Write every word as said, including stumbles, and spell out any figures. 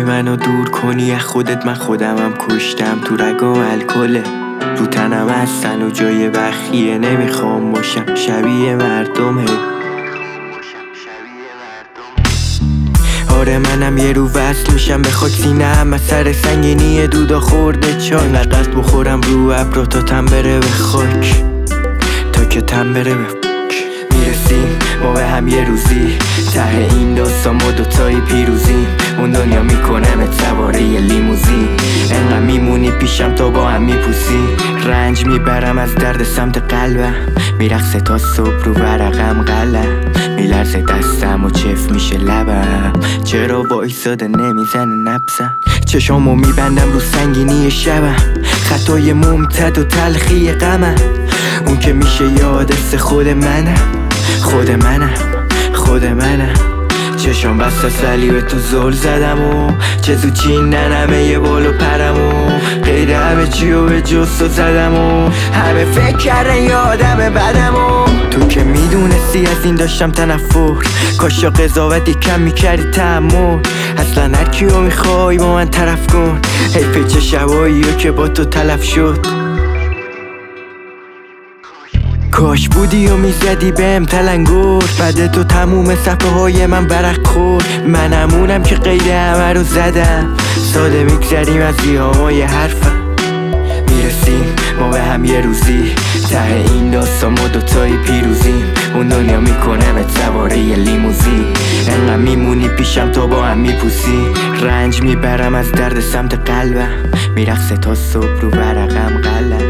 منو دور کنی از خودت، من خودمم کشتم تو رگام الکله، رو تنم هستن و جای بخیه، نمیخوام باشم شبیه مردمه. آره منم یه رو وصل میشم به خاک سینه‌ام از سر سنگینی دودا خورده چای، اینقدر قصد بخورم رو ابرا تا تن بره به خاک، تا که تن بره به فک. میرسیم ما به هم یه روزی، ته این داستان ما دوتایی پیروزیم، اون دنیا میکنم سواره یه لیموزین، انقدر میمونی پیشم تا با هم میپوسی، رنج میبرم از درد سمت قلبم، میرقصه تا صبح رو ورقم قلم، میلرزه دستم و چف میشه لبم، چرا وایساده نمیزنه نبزم، چشامو میبندم رو سنگینی شبم، خطای ممتد و تلخی غمم، اون که میشه یادست خود منم، خود منم خود منم، چشام بسته صلیب تو زل زدم و چه زود چیننمه یه بالو پرم و قید همه چی و به جستو زدم و همه فکر کردن یادم بدم و تو که میدونستی از این داشتم تنفر، کاشا قضاوتی کم میکردی تحمل، اصلا هر کیو میخوای با من طرف کن، حیف چه شباییو که با تو تلف شد، کاش بودی و میزدی بهم تلنگر، بعد تو تموم صفحه های من برق خورد، من همونم که قید همه رو زدم، ساده میگذریم از زیامای حرفم، میرسیم ما به هم یه روزی، ته این داستان ما دوتایی پیروزیم، اون دنیا میکنم سواره یه لیموزین، انقدر میمونی پیشم تا با هم میپوسی، رنج میبرم از درد سمت قلبم، میرقصه تا صبح رو ورقم قلم.